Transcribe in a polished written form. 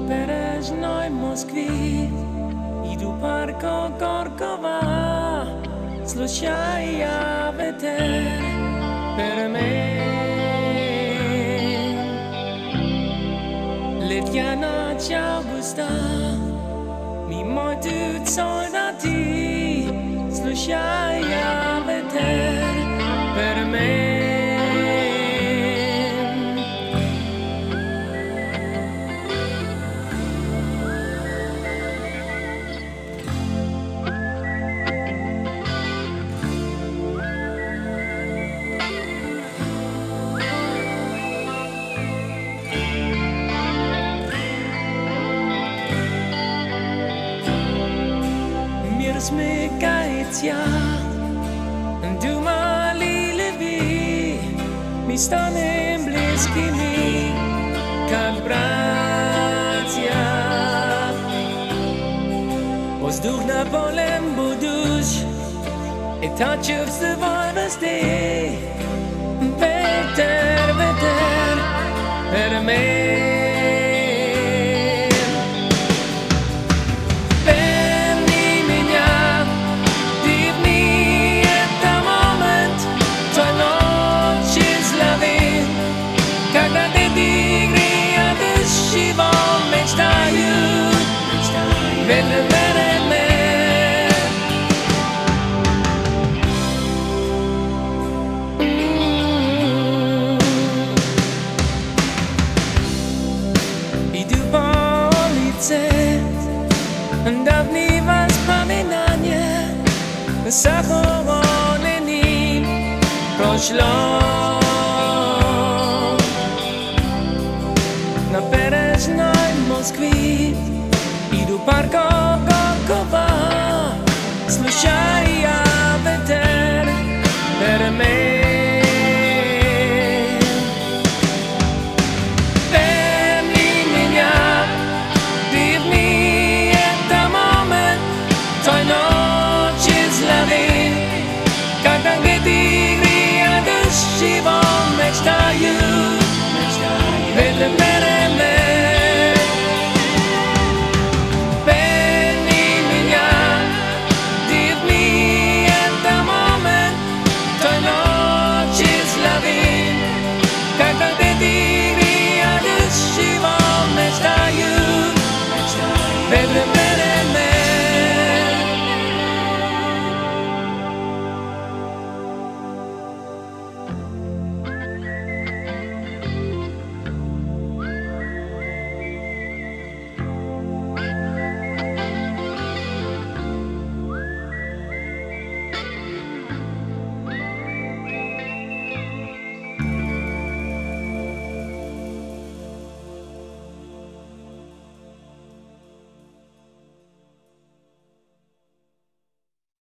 Набережной Москвы иду парко Горького, случая ветер перемен. Летняя ночь августа, мимо идут солдаты, случая ветер перемен. Мир смыкается, думали ли вы, мы станем близкими, как братья. Воздух на полем будешь, это чувствовать везде. Ветер, ветер, перемен. Dawniej wspominanie zachowanymi poślą. Nabережной Москвы иду парко